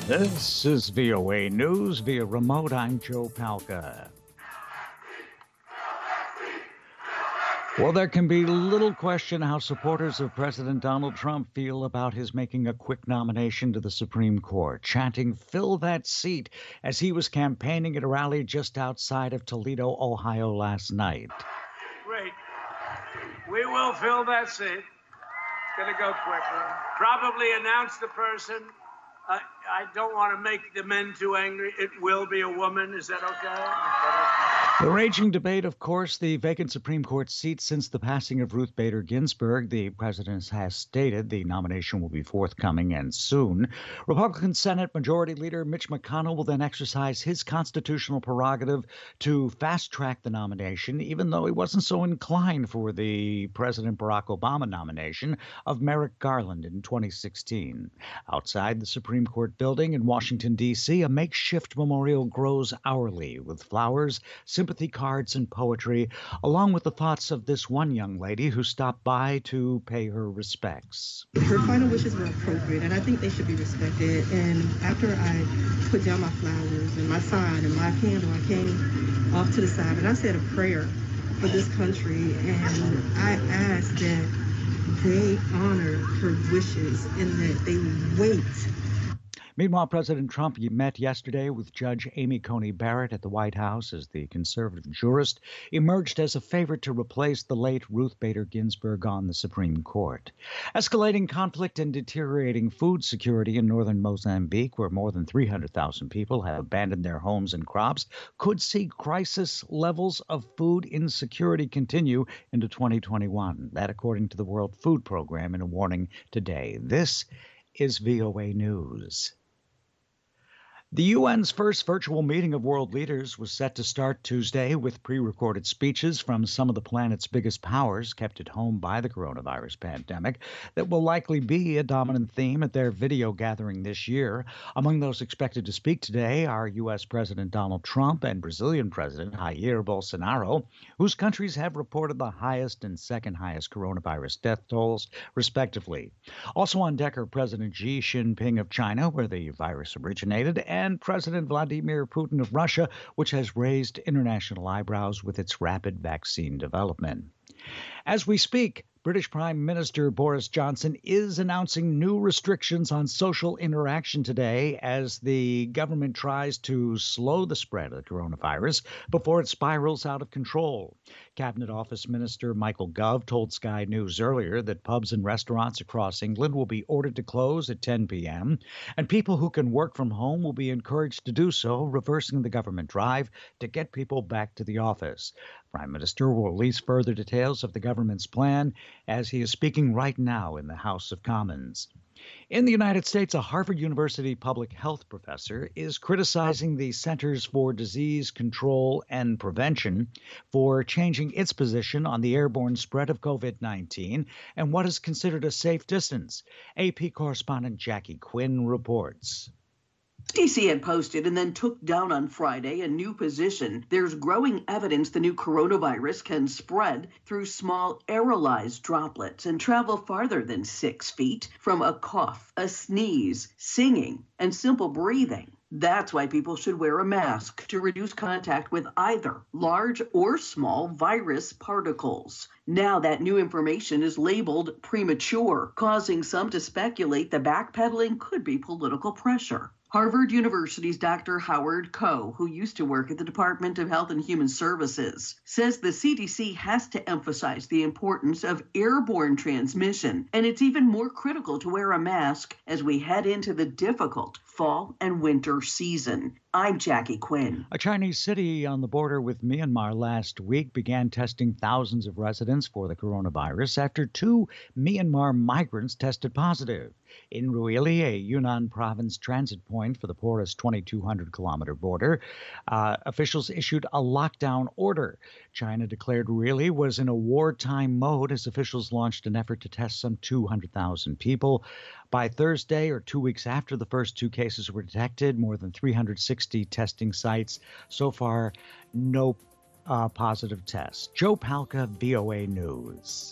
This is VOA News via remote. I'm Joe Palca. Well, there can be little question how supporters of President Donald Trump feel about his making a quick nomination to the Supreme Court, chanting, "Fill that seat," as he was campaigning at a rally just outside of Toledo, Ohio last night. Great. We will fill that seat. It's going to go quickly. Probably announce the person. I don't want to make the men too angry. It will be a woman. Is that okay? The raging debate, of course, the vacant Supreme Court seat since the passing of Ruth Bader Ginsburg. The president has stated the nomination will be forthcoming and soon. Republican Senate Majority Leader Mitch McConnell will then exercise his constitutional prerogative to fast-track the nomination, even though he wasn't so inclined for the President Barack Obama nomination of Merrick Garland in 2016. Outside the Supreme Court building in Washington, D.C., a makeshift memorial grows hourly with flowers, sympathy cards, and poetry, along with the thoughts of this one young lady who stopped by to pay her respects. Her final wishes were appropriate, and I think they should be respected. And after I put down my flowers and my sign and my candle, I came off to the side and I said a prayer for this country, and I asked that they honor her wishes and that they wait. Meanwhile, President Trump met yesterday with Judge Amy Coney Barrett at the White House as the conservative jurist emerged as a favorite to replace the late Ruth Bader Ginsburg on the Supreme Court. Escalating conflict and deteriorating food security in northern Mozambique, where more than 300,000 people have abandoned their homes and crops, could see crisis levels of food insecurity continue into 2021. That according to the World Food Program in a warning today. This is VOA News. The UN's first virtual meeting of world leaders was set to start Tuesday with pre-recorded speeches from some of the planet's biggest powers kept at home by the coronavirus pandemic that will likely be a dominant theme at their video gathering this year. Among those expected to speak today are U.S. President Donald Trump and Brazilian President Jair Bolsonaro, whose countries have reported the highest and second highest coronavirus death tolls, respectively. Also on deck are President Xi Jinping of China, where the virus originated, and President Vladimir Putin of Russia, which has raised international eyebrows with its rapid vaccine development. As we speak, British Prime Minister Boris Johnson is announcing new restrictions on social interaction today as the government tries to slow the spread of the coronavirus before it spirals out of control. Cabinet Office Minister Michael Gove told Sky News earlier that pubs and restaurants across England will be ordered to close at 10 p.m., and people who can work from home will be encouraged to do so, reversing the government drive to get people back to the office. Prime Minister will release further details of the government's plan as he is speaking right now in the House of Commons. In the United States, a Harvard University public health professor is criticizing the Centers for Disease Control and Prevention for changing its position on the airborne spread of COVID-19 and what is considered a safe distance. AP correspondent Jackie Quinn reports. CDC had posted and then took down on Friday a new position. There's growing evidence the new coronavirus can spread through small aerolized droplets and travel farther than 6 feet from a cough, a sneeze, singing, and simple breathing. That's why people should wear a mask to reduce contact with either large or small virus particles. Now that new information is labeled premature, causing some to speculate the backpedaling could be political pressure. Harvard University's Dr. Howard Koh, who used to work at the Department of Health and Human Services, says the CDC has to emphasize the importance of airborne transmission, and it's even more critical to wear a mask as we head into the difficult fall and winter season. I'm Jackie Quinn. A Chinese city on the border with Myanmar last week began testing thousands of residents for the coronavirus after 2 Myanmar migrants tested positive. In Ruili, a Yunnan province transit point for the porous 2,200-kilometer border, officials issued a lockdown order. China declared Ruili was in a wartime mode as officials launched an effort to test some 200,000 people. By Thursday, or 2 weeks after the first 2 cases were detected, more than 360 testing sites. So far, no positive tests. Joe Palca, VOA News.